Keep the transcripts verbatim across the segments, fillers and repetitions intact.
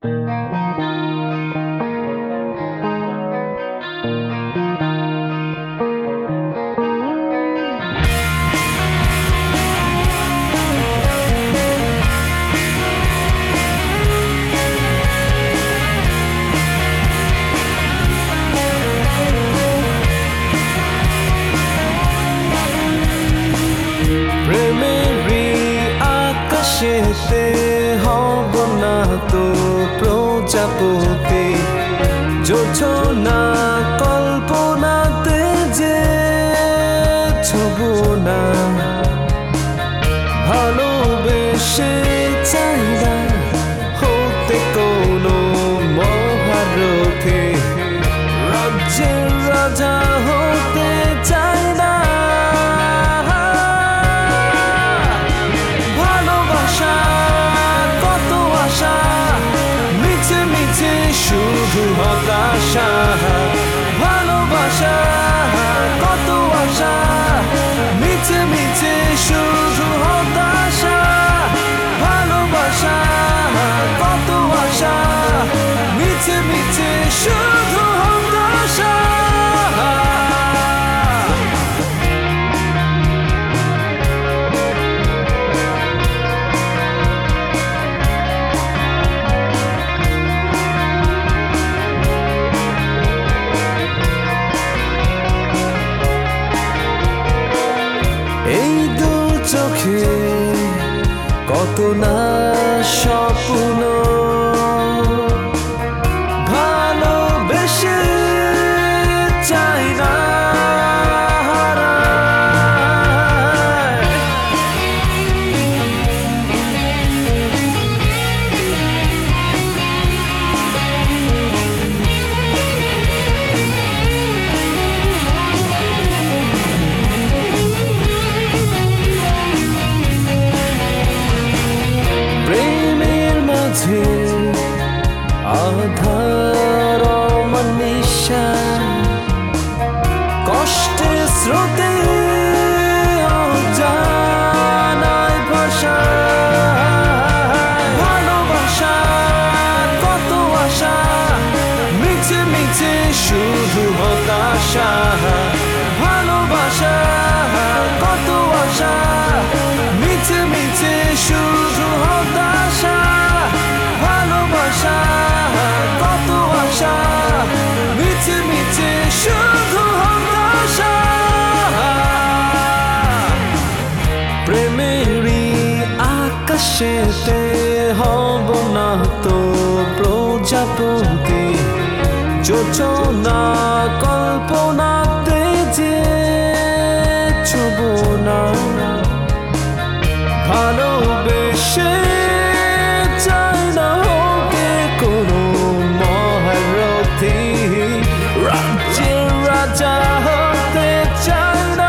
আকাশেতে হব না তো প্রজাপতি, জোছনা কল্পনাতে যে ছুব না। ভালোবেসে চাই না হতে কোনো মহারথী, রাজ্যের রাজা হতে চাই না। শুধু হতাশা, ভালোবাসা কত আশা, মিছে মিছে শুধু হতাশা। ভালোবাসা কত আশা, মিছে মিছে শুধু হতাশা। এই দু চোখে কত না স্বপ্ন, ভালোবেসে চাই না আধার মনীষা, কষ্টের স্রোতে জানায় ভাষা। ভালোবাসা কত আশা, মিছে মিছে শুধু হতাশা। ভালোবাসা কত আশা, মিছে মিছে শুধু হতাশা। ভালোবাসা কত আশা, মিছে মিছে শুধু হতাশা। প্রেমেরই আকাশেতে হব না তো প্রজাপতি, যোজনা কল্পনাতে যে ছুব না। ভালোবেসে চাই না হতে কোনো মহারথী, রাজ্যের রাজা হতে চাই না।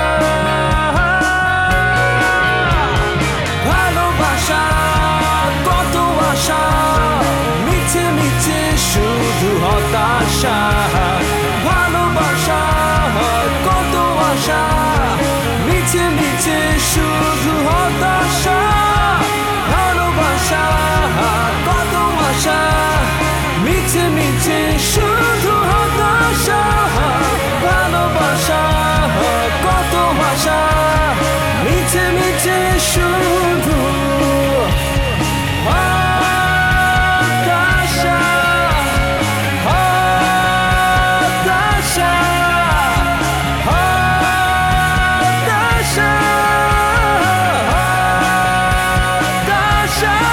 ভালোবাসা কত আশা, মিছে মিছে শুধু হতাশা। ভালোবাসা কত আশা, মিছে মিছে শুধু হতাশা। ভালোবাসা কত আশা, মিছে মিছে শুধু হতাশা। ভালোবাসা কত আশা, মিছে মিছে শুধু হতাশা। হতাশা হতাশা হতাশা।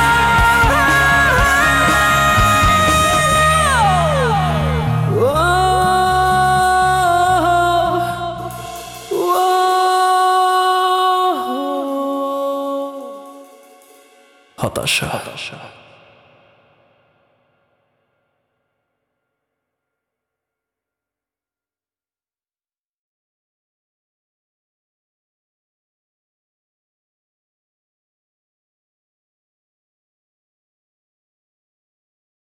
হতাশা হতাশা